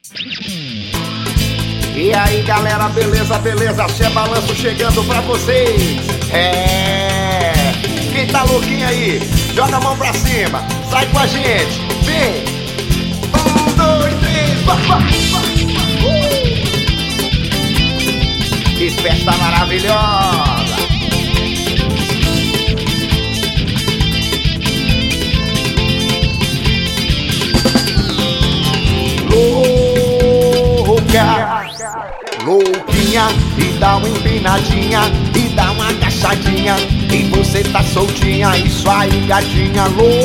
E aí galera, beleza, beleza? Axé Balanço chegando pra vocês. Quem tá louquinho aí, joga a mão pra cima, sai com a gente, vem. 1, 2, 3, Que festa maravilhosa. Louquinha, e dá uma empinadinha, e dá uma agachadinha, e você tá soltinha, isso aí gatinha.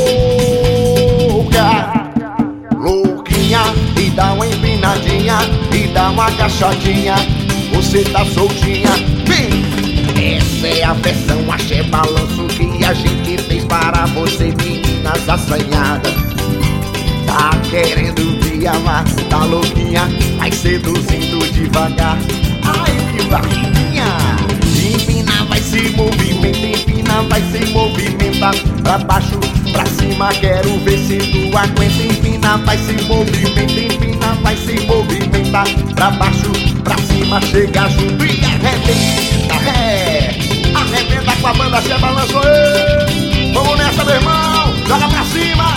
Louquinha, e dá uma empinadinha, e dá uma agachadinha, você tá soltinha, vem! Essa é a versão Axé Balanço que a gente fez para você, meninas assanhadas. Tá querendo me amar, tá louquinha, vai seduzindo devagar. Ai, que barriguinha! Empina, vai se movimenta, empina, vai se movimenta. Pra baixo, pra cima, quero ver se tu aguenta. Empina, vai se movimenta, empina, vai se movimenta. Pra baixo, pra cima, chega junto e arrebenta. Arrebenta com a banda Axé Balanço. Vamos nessa, meu irmão, joga pra cima.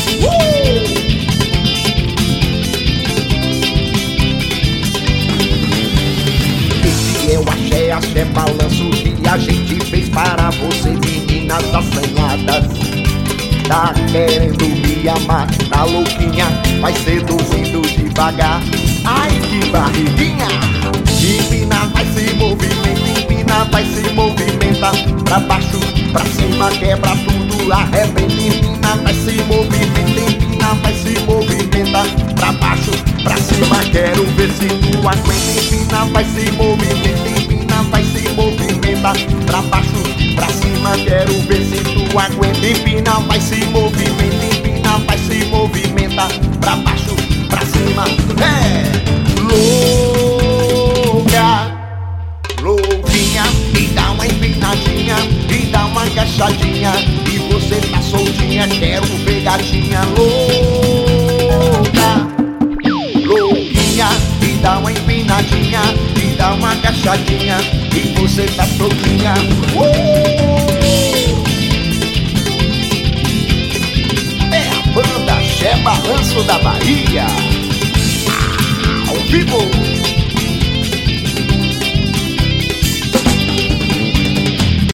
Esse é o Axé Balanço que a gente fez para você, meninas assanhadas. Tá querendo me amar, tá louquinha, vai seduzindo devagar. Ai, que barriguinha! Empina, vai se movimenta, empina, vai se movimenta. Pra baixo, pra cima, quebra tudo, arrebenta. Empina, vai se movimenta, empina, vai se movimenta. Pra baixo, pra cima, quero ver se tu aguenta. Empina, vai se movimenta, empina, vai se movimenta. Pra baixo, pra cima, quero ver se tu aguenta. Empina, vai se movimenta, empina, vai se movimenta. Pra baixo, pra cima, louquinha, e dá uma empinadinha, e dá uma agachadinha, e você tá soltinha, quero ver gatinha. Louquinha, e dá uma empinadinha, e dá uma agachadinha, e você tá soltinha.